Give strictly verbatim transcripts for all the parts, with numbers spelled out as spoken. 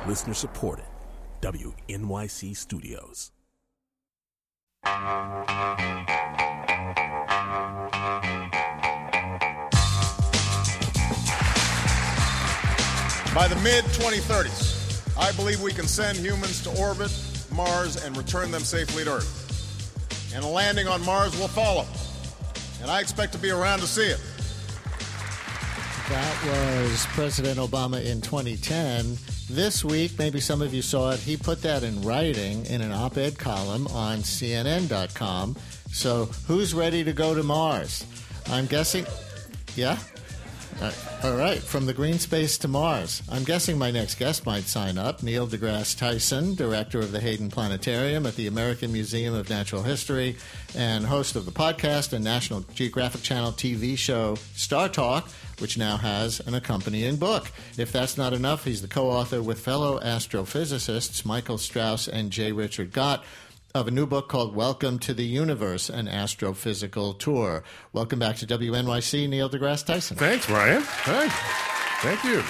Listener supported. W N Y C Studios. By the mid twenty thirties, I believe we can send humans to orbit Mars and return them safely to Earth. And a landing on Mars will follow. And I expect to be around to see it. That was President Obama in twenty ten. This week, maybe some of you saw it, he put that in writing in an op-ed column on C N N dot com. So who's ready to go to Mars? I'm guessing... Yeah? Uh, all right, from the green space to Mars. I'm guessing my next guest might sign up. Neil deGrasse Tyson, director of the Hayden Planetarium at the American Museum of Natural History and host of the podcast and National Geographic Channel T V show Star Talk, which now has an accompanying book. If that's not enough, he's the co-author with fellow astrophysicists Michael Strauss and J. Richard Gott of a new book called Welcome to the Universe, an Astrophysical Tour. Welcome back to W N Y C, Neil deGrasse Tyson. Thanks, Brian. Hi. Thank you.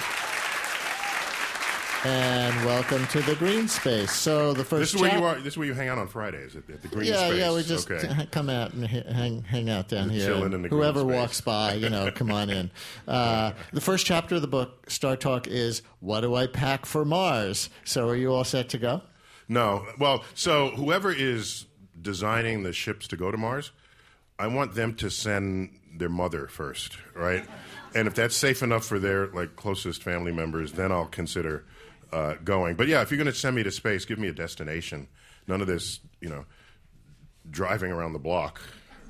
And welcome to the green space. So the first This is where chap- you are. This is where you hang out on Fridays at, at the green yeah, space. Yeah, we just okay. h- come out and h- hang hang out down You're here. chilling in the green Whoever space. walks by, you know, come on in. Uh, the first chapter of the book, Star Talk, is What Do I Pack for Mars? So are you all set to go? No. Well, so whoever is designing the ships to go to Mars, I want them to send their mother first, right? And if that's safe enough for their like closest family members, then I'll consider uh, going. But yeah, if you're going to send me to space, give me a destination. None of this, you know, driving around the block,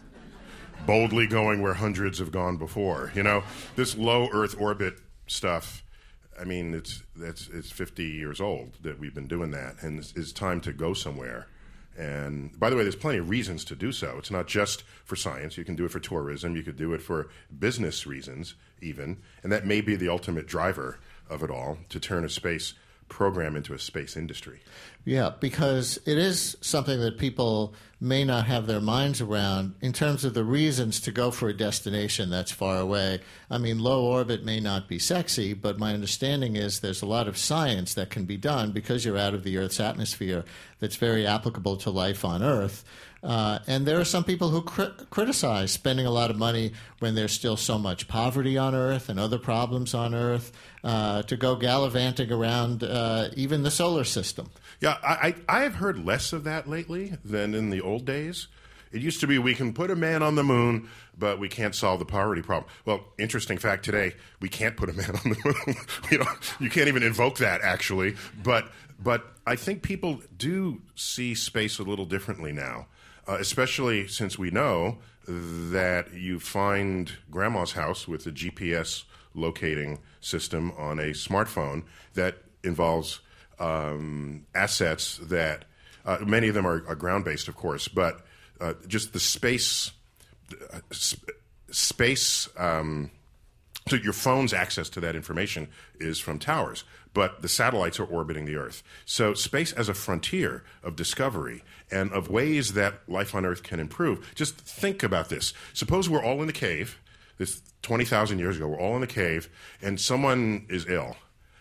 boldly going where hundreds have gone before. You know, this low Earth orbit stuff. I mean, it's it's it's fifty years old that we've been doing that, and it's, it's time to go somewhere. And by the way, there's plenty of reasons to do so. It's not just for science. You can do it for tourism. You could do it for business reasons, even. And that may be the ultimate driver of it all, to turn a space program into a space industry. Yeah, because it is something that people may not have their minds around in terms of the reasons to go for a destination that's far away. I mean, low orbit may not be sexy, but my understanding is there's a lot of science that can be done because you're out of the Earth's atmosphere that's very applicable to life on Earth. Uh, and there are some people who cri- criticize spending a lot of money when there's still so much poverty on Earth and other problems on Earth uh, to go gallivanting around uh, even the solar system. Yeah, I, I I have heard less of that lately than in the old days. It used to be we can put a man on the moon, but we can't solve the poverty problem. Well, interesting fact today, we can't put a man on the moon. you know, you can't even invoke that, actually. But but I think people do see space a little differently now, uh, especially since we know that you find grandma's house with a G P S locating system on a smartphone that involves um, assets that uh, many of them are, are ground-based, of course, but uh, just the space uh, sp- space. Um, so your phone's access to that information is from towers, but the satellites are orbiting the Earth. So space as a frontier of discovery and of ways that life on Earth can improve. Just think about this. Suppose we're all in the cave. This twenty thousand years ago, we're all in the cave, and someone is ill.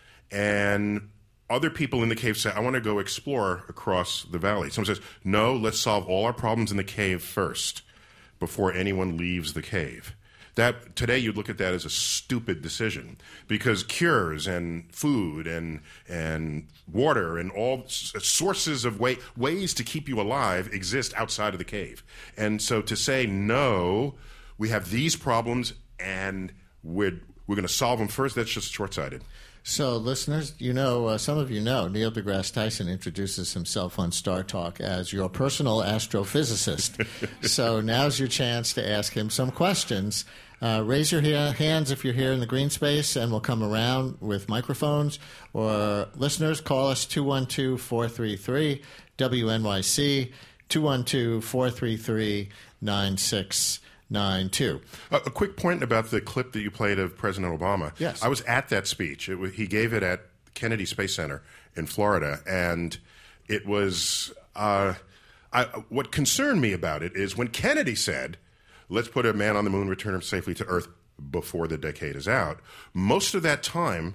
And other people in the cave say, I want to go explore across the valley. Someone says, no, let's solve all our problems in the cave first before anyone leaves the cave. That today you'd look at that as a stupid decision because cures and food and and water and all s- sources of way, ways to keep you alive exist outside of the cave. And so to say, no, we have these problems and we're, we're going to solve them first, that's just short-sighted. So, listeners, you know, uh, some of you know, Neil deGrasse Tyson introduces himself on Star Talk as your personal astrophysicist. So now's your chance to ask him some questions. Uh, raise your ha- hands if you're here in the green space, and we'll come around with microphones. Or listeners, call us two one two, four three three, W N Y C, two one two, four three three, nine six nine two. A, a quick point about the clip that you played of President Obama. Yes. I was at that speech. It was, he gave it at Kennedy Space Center in Florida, and it was uh, I, what concerned me about it is when Kennedy said, let's put a man on the moon, return him safely to Earth before the decade is out, most of that time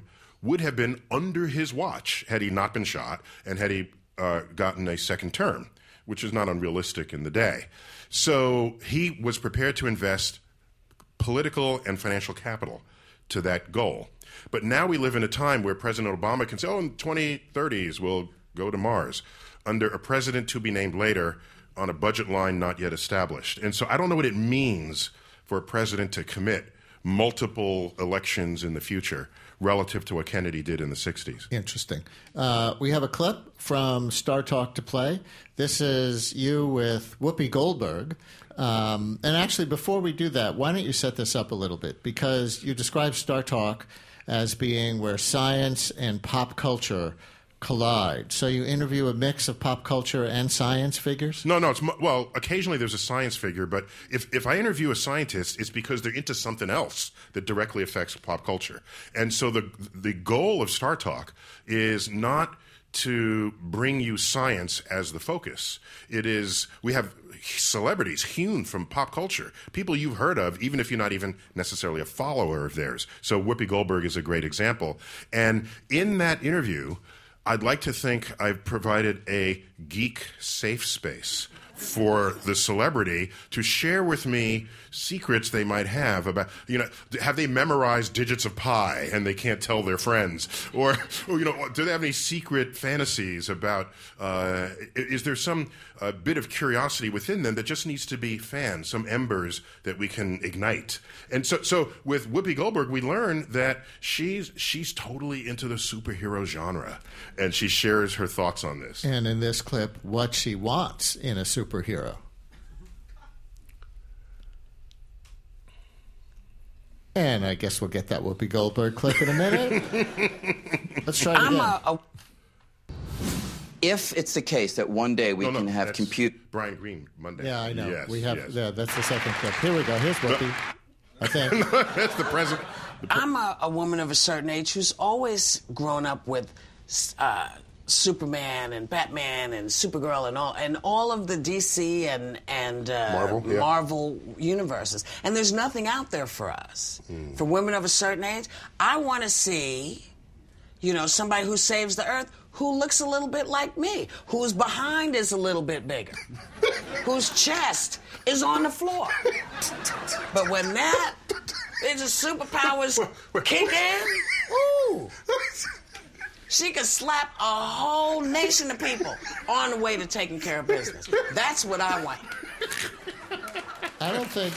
would have been under his watch had he not been shot and had he uh, gotten a second term, which is not unrealistic in the day. So he was prepared to invest political and financial capital to that goal. But now we live in a time where President Obama can say, oh, in twenty thirties we'll go to Mars, under a president to be named later on a budget line not yet established. And so I don't know what it means for a president to commit multiple elections in the future relative to what Kennedy did in the sixties. Interesting. Uh, we have a clip from Star Talk to play. This is you with Whoopi Goldberg. Um, and actually, before we do that, why don't you set this up a little bit? Because you describe Star Talk as being where science and pop culture collide. So you interview a mix of pop culture and science figures? No, no. It's well, occasionally there's a science figure, but if, if I interview a scientist, it's because they're into something else that directly affects pop culture. And so the the goal of Star Talk is not to bring you science as the focus. It is, we have celebrities hewn from pop culture, people you've heard of, even if you're not even necessarily a follower of theirs. So Whoopi Goldberg is a great example. And in that interview, I'd like to think I've provided a geek safe space for the celebrity to share with me secrets they might have about, you know, have they memorized digits of pi and they can't tell their friends? Or, or you know, do they have any secret fantasies about, uh, is there some uh, bit of curiosity within them that just needs to be fanned, some embers that we can ignite? And so, so with Whoopi Goldberg, we learn that she's, she's totally into the superhero genre, and she shares her thoughts on this. And in this clip, what she wants in a superhero. And I guess we'll get that Whoopi Goldberg clip in a minute. Let's try it I'm again. A, a, if it's the case that one day we no, no, can have that's compute... Brian Green, Monday. Yeah, I know. Yes, we have. yes. Yeah, that's the second clip. Here we go. Here's Whoopi. I think. That's the president. The pre- I'm a, a woman of a certain age who's always grown up with uh, Superman and Batman and Supergirl and all and all of the D C and and uh, Marvel, yeah. Marvel universes. And there's nothing out there for us. Mm. For women of a certain age, I want to see, you know, somebody who saves the earth who looks a little bit like me, whose behind is a little bit bigger, whose chest is on the floor. But when that bitch's superpowers kick in, ooh, she could slap a whole nation of people on the way to taking care of business. That's what I want. I don't think.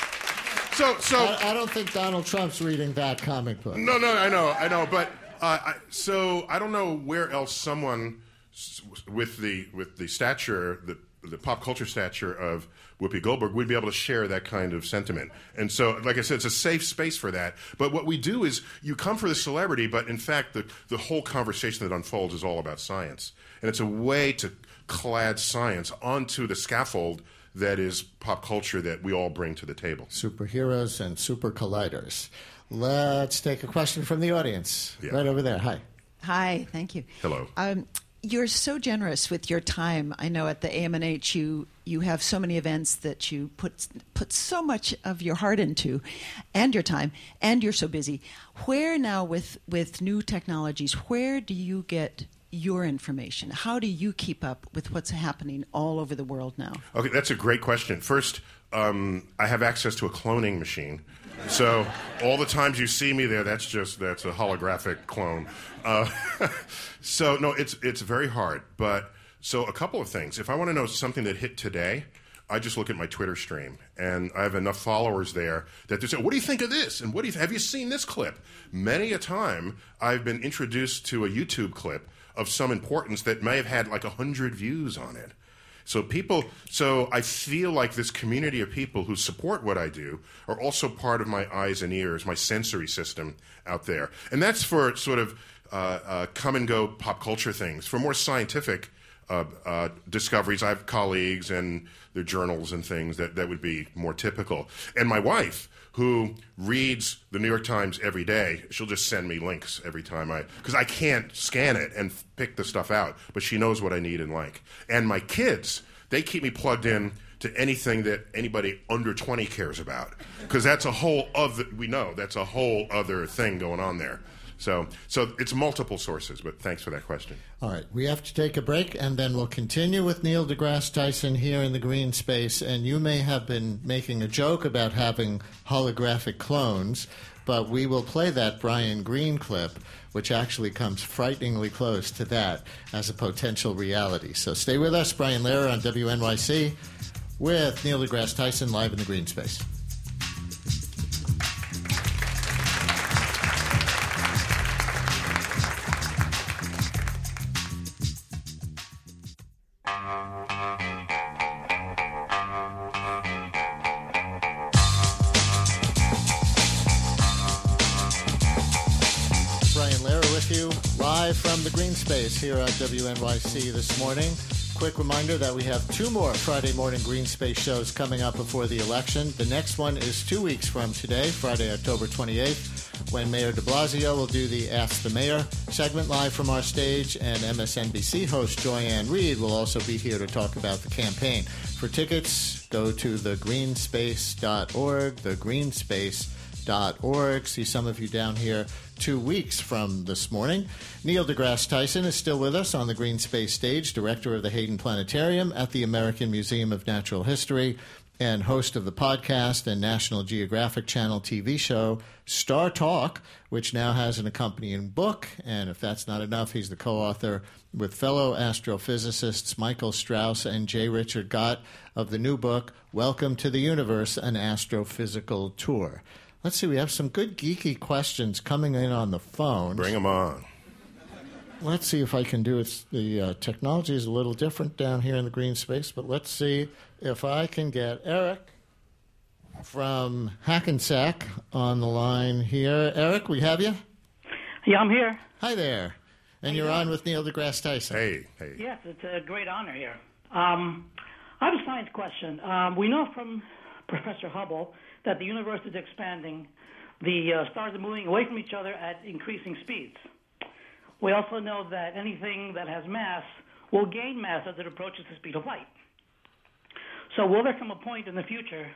So, so I, I don't think Donald Trump's reading that comic book. no, no, I know, I know, but uh, I, so I don't know where else someone with the with the stature, the the pop culture stature of Whoopi Goldberg would be able to share that kind of sentiment. And so, like I said, it's a safe space for that. But what we do is you come for the celebrity, but in fact, the, the whole conversation that unfolds is all about science. And it's a way to clad science onto the scaffold that is pop culture that we all bring to the table. Superheroes and super colliders. Let's take a question from the audience. Yeah. Right over there. Hi. Hi, thank you. Hello. Um, you're so generous with your time. I know at the A M N H you you have so many events that you put put so much of your heart into, and your time, and you're so busy. Where now with with new technologies, where do you get your information? How do you keep up with what's happening all over the world now? Okay, that's a great question. First, um, I have access to a cloning machine. So all the times you see me there, that's just that's a holographic clone. Uh, so no, it's it's very hard. But so a couple of things. If I want to know something that hit today, I just look at my Twitter stream, and I have enough followers there that they say, "What do you think of this?" And what do you th- have you seen this clip? Many a time, I've been introduced to a YouTube clip of some importance that may have had like a hundred views on it. So people, so I feel like this community of people who support what I do are also part of my eyes and ears, my sensory system out there. And that's for sort of uh, uh, come and go pop culture things. For more scientific uh, uh, discoveries, I have colleagues and their journals and things that, that would be more typical. And my wife, who reads the New York Times every day, she'll just send me links every time I, because I can't scan it and pick the stuff out, but she knows what I need and like. And my kids, they keep me plugged in to anything that anybody under twenty cares about, because that's a whole other, we know, that's a whole other thing going on there. So, so it's multiple sources, but thanks for that question. All right, we have to take a break, and then we'll continue with Neil deGrasse Tyson here in the green space. And you may have been making a joke about having holographic clones, but we will play that Brian Greene clip, which actually comes frighteningly close to that as a potential reality. So stay with us, Brian Lehrer on W N Y C with Neil deGrasse Tyson live in the green space. From the green space here on W N Y C this morning. Quick reminder that we have two more Friday morning green space shows coming up before the election. The next one is two weeks from today, Friday, October twenty-eighth, when Mayor de Blasio will do the Ask the Mayor segment live from our stage, and M S N B C host Joy-Ann Reid will also be here to talk about the campaign. For tickets, go to the green space dot org, the green space dot org. See some of you down here two weeks from this morning. Neil deGrasse Tyson is still with us on the Green Space stage, director of the Hayden Planetarium at the American Museum of Natural History, and host of the podcast and National Geographic Channel T V show Star Talk, which now has an accompanying book. And if that's not enough, he's the co-author with fellow astrophysicists Michael Strauss and J. Richard Gott of the new book, Welcome to the Universe, an Astrophysical Tour. Let's see, we have some good geeky questions coming in on the phone. Bring them on. Let's see if I can do it. The uh, technology is a little different down here in the green space, but let's see if I can get Eric from Hackensack on the line here. Eric, we have you? Yeah, I'm here. Hi there. And you're on with Neil deGrasse Tyson. Hey, hey. Yes, it's a great honor here. Um, I have a science question. Um, we know from Professor Hubble that the universe is expanding. The uh, stars are moving away from each other at increasing speeds. We also know that anything that has mass will gain mass as it approaches the speed of light. So will there come a point in the future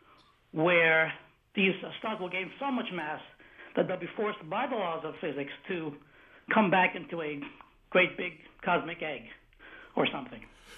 where these stars will gain so much mass that they'll be forced by the laws of physics to come back into a great big cosmic egg or something?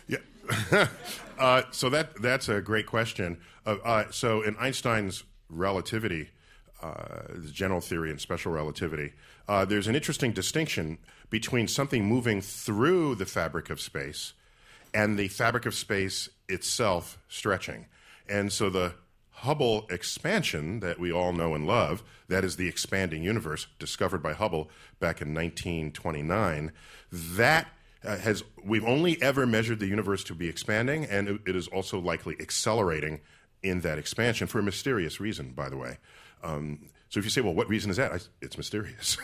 Yeah. uh, so that that's a great question. Uh, uh, so in Einstein's relativity, uh, the general theory and special relativity, uh, there's an interesting distinction between something moving through the fabric of space and the fabric of space itself stretching. And so the Hubble expansion that we all know and love, that is the expanding universe discovered by Hubble back in nineteen twenty-nine, that Uh, has we've only ever measured the universe to be expanding, and it, it is also likely accelerating in that expansion for a mysterious reason, by the way. Um, so if you say, well, what reason is that? I, it's mysterious.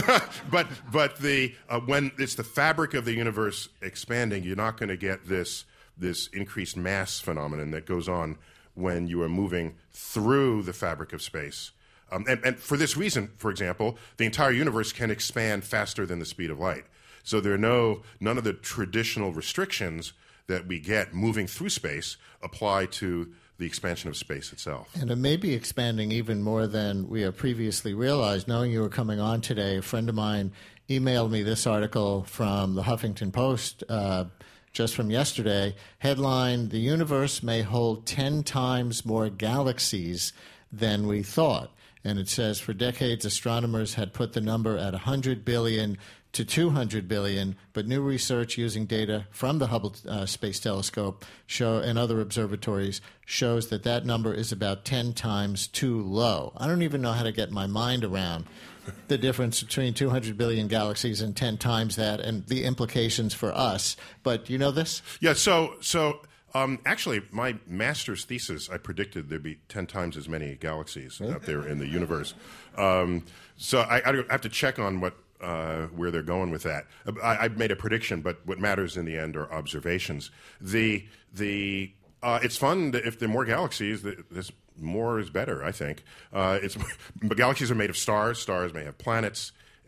but but the uh, when it's the fabric of the universe expanding, you're not going to get this this increased mass phenomenon that goes on when you are moving through the fabric of space. Um, and, and for this reason, for example, the entire universe can expand faster than the speed of light. So there are no none of the traditional restrictions that we get moving through space apply to the expansion of space itself. And it may be expanding even more than we have previously realized. Knowing you were coming on today, a friend of mine emailed me this article from the Huffington Post uh, just from yesterday. Headline, "The universe may hold ten times more galaxies than we thought." And it says, for decades, astronomers had put the number at one hundred billion to two hundred billion, but new research using data from the Hubble uh, Space Telescope show and other observatories shows that that number is about ten times too low. I don't even know how to get my mind around the difference between two hundred billion galaxies and ten times that and the implications for us. But you know this? Yeah, so so um, actually, my master's thesis, I predicted there'd be ten times as many galaxies really? out there in the universe. Um, so I, I have to check on what Uh, where they're going with that. I, I've made a prediction, but what matters in the end are observations. The the uh, it's fun that if there are more galaxies, this more is better. I think uh, it's but galaxies are made of stars. Stars may have planets,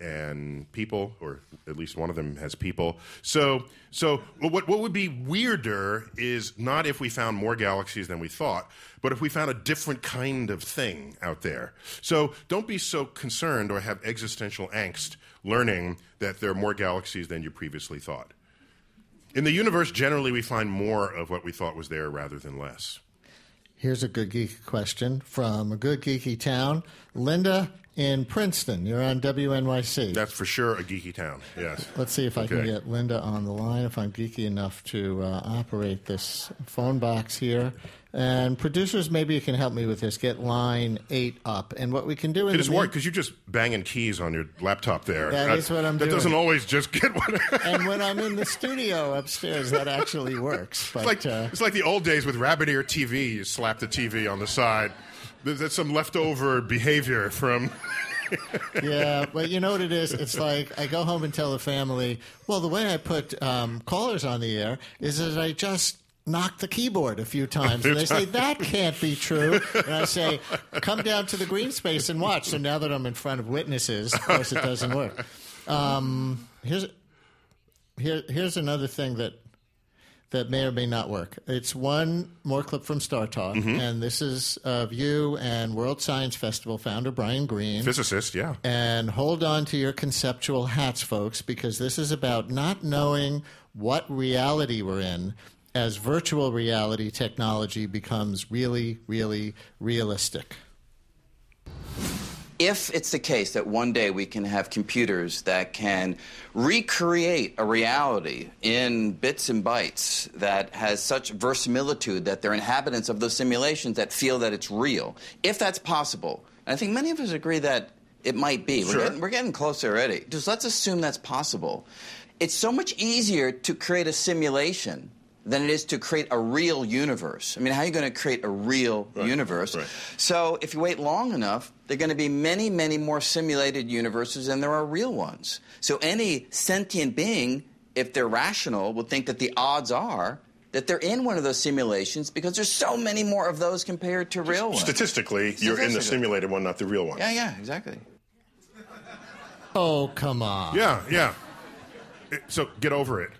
and people, or at least one of them has people. So, so what what would be weirder is not if we found more galaxies than we thought, but if we found a different kind of thing out there. So don't be so concerned or have existential angst learning that there are more galaxies than you previously thought. In the universe, generally, we find more of what we thought was there rather than less. Here's a good geeky question from a good geeky town. Linda in Princeton. You're on W N Y C. That's for sure a geeky town, yes. Let's see if I Okay. can get Linda on the line, if I'm geeky enough to uh, operate this phone box here. And producers, maybe you can help me with this. Get line eight up. And what we can do in It the is work because you're just banging keys on your laptop there. That That is what I'm that doing. doesn't always just get one. And when I'm in the studio upstairs, that actually works. But It's like, uh, it's like the old days with rabbit ear T V. You slap the T V on the side. There's, that's some leftover behavior from... yeah, but you know what it is? It's like I go home and tell the family, well, the way I put um, callers on the air is that I just knock the keyboard a few times. And they say, that can't be true. And I say, come down to the green space and watch. So now that I'm in front of witnesses, of course it doesn't work. Um, here's, here, here's another thing that that may or may not work. It's one more clip from Star Talk, Mm-hmm. and this is of you and World Science Festival founder Brian Greene. Physicist, yeah. And hold on to your conceptual hats, folks, because this is about not knowing what reality we're in as virtual reality technology becomes really, really realistic. If it's the case that one day we can have computers that can recreate a reality in bits and bytes that has such verisimilitude that they're inhabitants of those simulations that feel that it's real, if that's possible, and I think many of us agree that it might be. Sure. We're getting, we're getting closer already. Just let's assume that's possible. It's so much easier to create a simulation than it is to create a real universe. I mean, how are you going to create a real Right, universe? right. So if you wait long enough, there are going to be many, many more simulated universes than there are real ones. So any sentient being, if they're rational, will think that the odds are that they're in one of those simulations because there's so many more of those compared to real ones. Statistically, you're in the Statistically. simulated one, not the real one. Yeah, yeah, exactly. Oh, come on. Yeah, yeah. It- so get over it.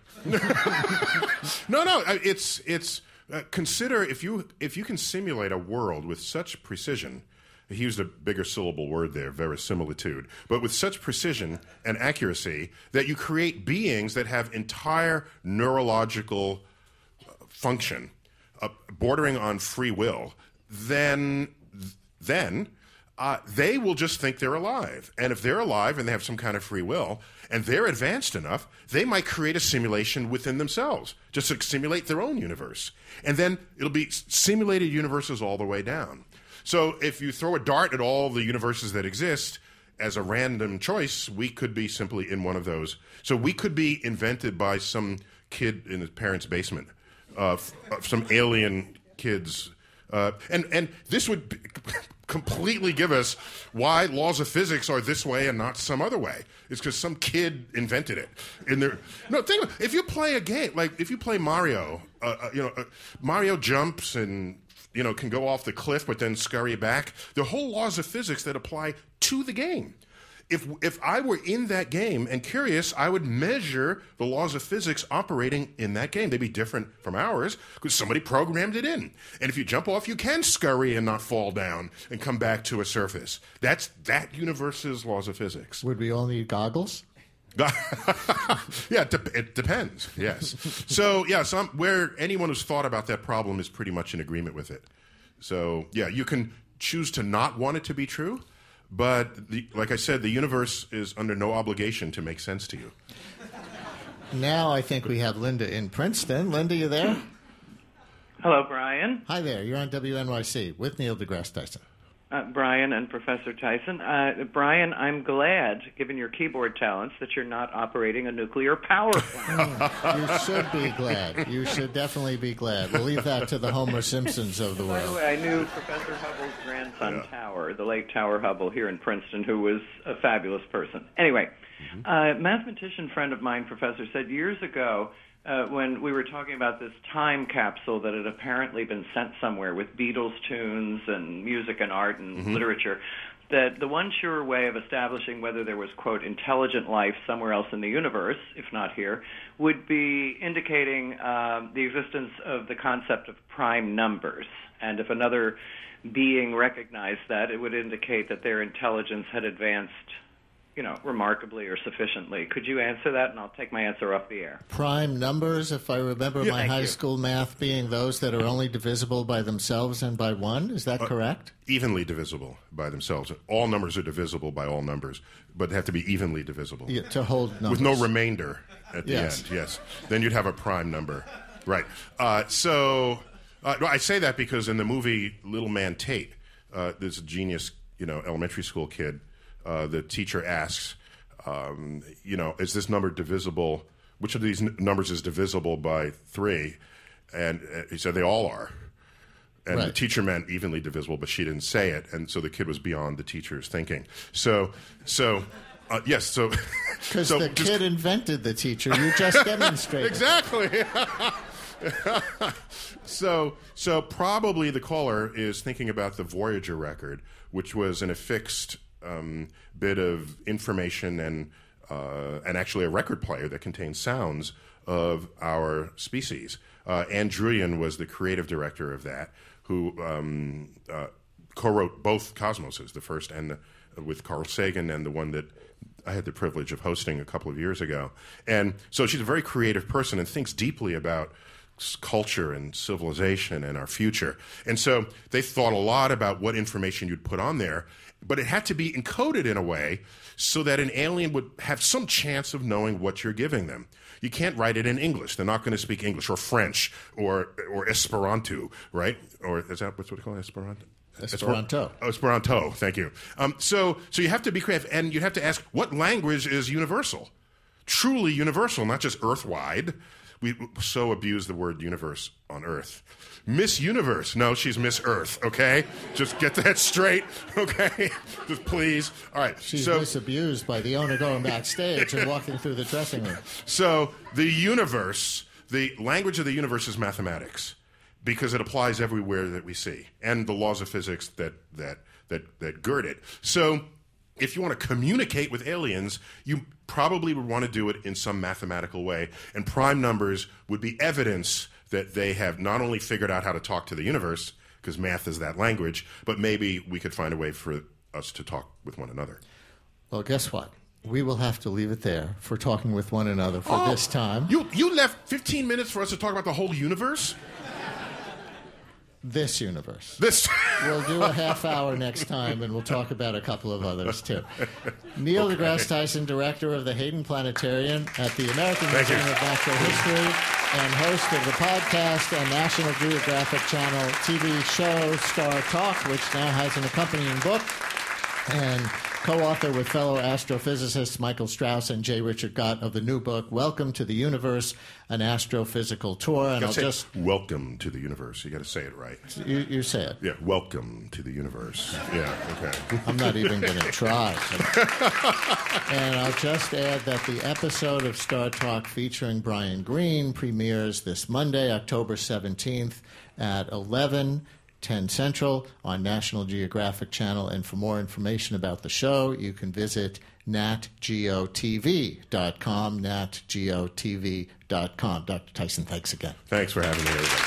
no, no. I- It's it's. Uh, consider if you if you can simulate a world with such precision. He used a bigger syllable word there, verisimilitude, but with such precision and accuracy that you create beings that have entire neurological function, uh, bordering on free will, then then uh, they will just think they're alive. And if they're alive and they have some kind of free will, and they're advanced enough, they might create a simulation within themselves, just to simulate their own universe. And then it'll be simulated universes all the way down. So if you throw a dart at all the universes that exist, as a random choice, we could be simply in one of those. So we could be invented by some kid in his parents' basement, uh, f- uh, some alien kids. Uh, and, and this would b- completely give us why laws of physics are this way and not some other way. It's because some kid invented it. In their, no, think about it. If you play a game, like if you play Mario, uh, uh, you know, uh, Mario jumps and you know, can go off the cliff but then scurry back. There are whole laws of physics that apply to the game. If if I were in that game and curious, I would measure the laws of physics operating in that game. They'd be different from ours because somebody programmed it in. And if you jump off, you can scurry and not fall down and come back to a surface. That's that universe's laws of physics. Would we all need goggles? yeah, it, de- it depends. Yes. So yeah, some where anyone who's thought about that problem is pretty much in agreement with it. So yeah, you can choose to not want it to be true, but the, like I said, the universe is under no obligation to make sense to you. Now I think we have Linda in Princeton. Linda, you there? Hello, Brian. Hi there. You're on W N Y C with Neil deGrasse Tyson. Uh, Brian and Professor Tyson. Uh, Brian, I'm glad, given your keyboard talents, that you're not operating a nuclear power plant. You should be glad. You should definitely be glad. We'll leave that to the Homer Simpsons of the By the world. way, I knew Professor Hubble's grandson, Yeah. Tower, the late Tower Hubble here in Princeton, who was a fabulous person. Anyway, Mm-hmm. a mathematician friend of mine, Professor, said years ago, Uh, when we were talking about this time capsule that had apparently been sent somewhere with Beatles tunes and music and art and Mm-hmm. literature, that the one sure way of establishing whether there was, quote, intelligent life somewhere else in the universe, if not here, would be indicating uh, the existence of the concept of prime numbers. And if another being recognized that, it would indicate that their intelligence had advanced, you know, remarkably or sufficiently. Could you answer that? And I'll take my answer off the air. Prime numbers, if I remember Yeah, my thank high you. school math, being those that are only divisible by themselves and by one. Is that Uh, correct? Evenly divisible by themselves. All numbers are divisible by all numbers, but they have to be evenly divisible. Yeah, to hold numbers. With no remainder at the Yes. end, yes. Then you'd have a prime number. Right. Uh, so uh, I say that because in the movie Little Man Tate, uh, there's a genius, you know, elementary school kid. Uh, the teacher asks, um, you know, is this number divisible? Which of these n- numbers is divisible by three? And uh, he said they all are. And the Right. teacher meant evenly divisible, but she didn't say it, and so the kid was beyond the teacher's thinking. So, so uh, yes, so Because so the just- kid invented the teacher. You just demonstrated. exactly. so, so probably the caller is thinking about the Voyager record, which was an affixed um, bit of information and uh, and actually a record player that contains sounds of our species. Uh, Ann Druyan was the creative director of that, who um, uh, co-wrote both Cosmoses, the first and the, with Carl Sagan, and the one that I had the privilege of hosting a couple of years ago. And so she's a very creative person and thinks deeply about s- culture and civilization and our future. And so they thought a lot about what information you'd put on there, but it had to be encoded in a way so that an alien would have some chance of knowing what you're giving them. You can't write it in English. They're not going to speak English or French or or Esperanto, right? Or is that what's what they call it, Esperanto? Esperanto. Oh, Esperanto. Thank you. Um, so, so you have to be creative, and you have to ask what language is universal, truly universal, not just Earth-wide. We so abuse the word universe on Earth. Miss Universe. No, she's Miss Earth. Okay, just get that straight. Okay, just please. All right. She's so, disabused by the owner going backstage and walking through the dressing room. So the universe, the language of the universe is mathematics, because it applies everywhere that we see, and the laws of physics that that that that gird it. So if you want to communicate with aliens, you probably would want to do it in some mathematical way, and prime numbers would be evidence that they have not only figured out how to talk to the universe, because math is that language, but maybe we could find a way for us to talk with one another. Well, guess what? We will have to leave it there for talking with one another for Oh, this time. You you left fifteen minutes for us to talk about the whole universe? This universe. This We'll do a half hour next time, and we'll talk about a couple of others, too. Neil Okay. deGrasse Tyson, director of the Hayden Planetarium at the American Thank you. Museum of Natural History, and host of the podcast and National Geographic Channel T V show Star Talk, which now has an accompanying book, and co-author with fellow astrophysicists Michael Strauss and J. Richard Gott of the new book, Welcome to the Universe, an Astrophysical Tour. And You I'll gotta say, just... welcome to the universe. You got to say it right. You, you say it. Yeah, welcome to the universe. Yeah, okay. I'm not even going to try. And I'll just add that the episode of Star Talk featuring Brian Greene premieres this Monday, October seventeenth at eleven, ten Central on National Geographic Channel. And for more information about the show, you can visit nat geo t v dot com, nat geo t v dot com. Doctor Tyson, thanks again. Thanks for having me, everybody.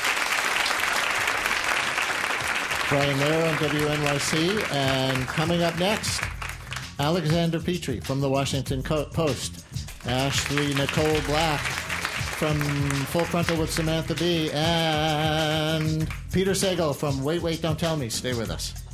Brian Lehrer on W N Y C. And coming up next, Alexander Petrie from the Washington Co- Post, Ashley Nicole Black from Full Frontal with Samantha Bee, and Peter Sagal from Wait, Wait, Don't Tell Me. Stay with us.